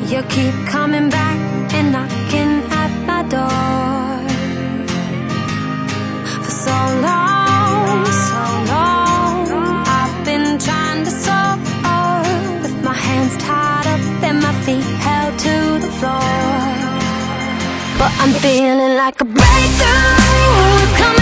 You keep coming back and knocking at my door. For so long, I've been trying to soar, with my hands tied up and my feet held to the floor. But I'm feeling like a breakthrough. Come